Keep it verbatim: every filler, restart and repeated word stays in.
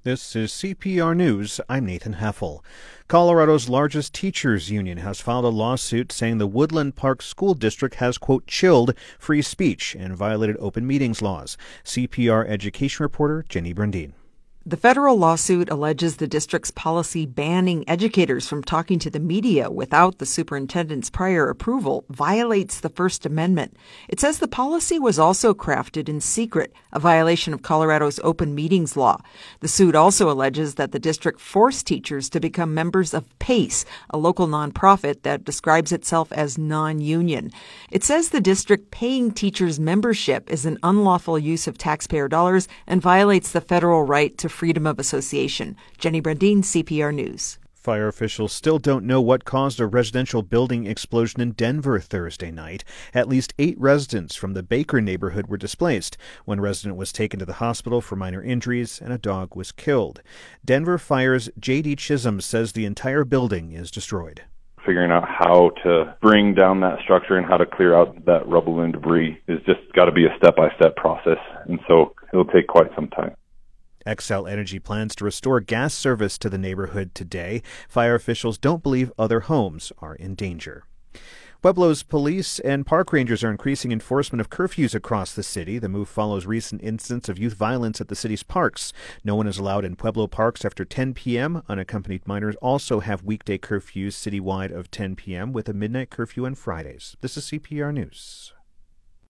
This is C P R News. I'm Nathan Heffel. Colorado's largest teachers union has filed a lawsuit saying the Woodland Park School District has, quote, chilled free speech and violated open meetings laws. C P R education reporter Jenny Brandine. The federal lawsuit alleges the district's policy banning educators from talking to the media without the superintendent's prior approval violates the First Amendment. It says the policy was also crafted in secret, a violation of Colorado's open meetings law. The suit also alleges that the district forced teachers to become members of PACE, a local nonprofit that describes itself as non-union. It says the district paying teachers membership is an unlawful use of taxpayer dollars and violates the federal right to freedom of association. Jenny Brandine, C P R News. Fire officials still don't know what caused a residential building explosion in Denver Thursday night. At least eight residents from the Baker neighborhood were displaced. One resident was taken to the hospital for minor injuries, and a dog was killed. Denver Fire's J D Chisholm says the entire building is destroyed. Figuring out how to bring down that structure and how to clear out that rubble and debris is just got to be a step-by-step process, and so it'll take quite some time. Xcel Energy plans to restore gas service to the neighborhood today. Fire officials don't believe other homes are in danger. Pueblo's police and park rangers are increasing enforcement of curfews across the city. The move follows recent incidents of youth violence at the city's parks. No one is allowed in Pueblo parks after ten p.m. Unaccompanied minors also have weekday curfews citywide of ten p.m. with a midnight curfew on Fridays. This is C P R News.